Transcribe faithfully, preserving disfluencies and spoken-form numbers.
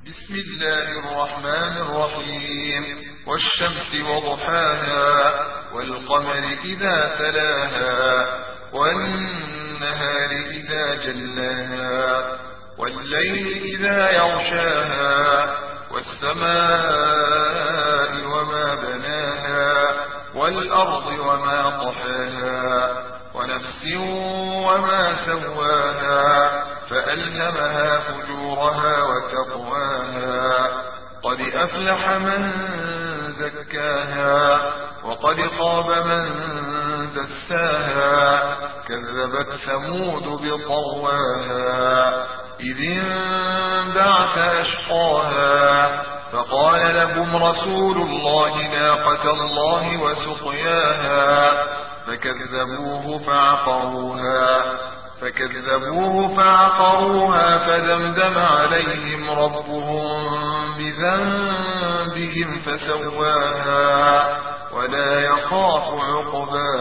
بسم الله الرحمن الرحيم. والشمس وضحاها والقمر إذا تلاها والنهار إذا جلاها والليل إذا يغشاها والسماء وما بناها والأرض وما طحاها ونفس وما سواها فألهمها فجورها وتقواها قد أفلح من زكاها وقد خاب من دساها كذبت ثمود بطغواها إذ انبعث أشقاها فقال لهم رسول الله ناقة الله وسقياها فكذبوه فعقروها فكذبوه فعقروها فدمدم عليهم ربهم بذنبهم فسواها ولا يخاف عقباها.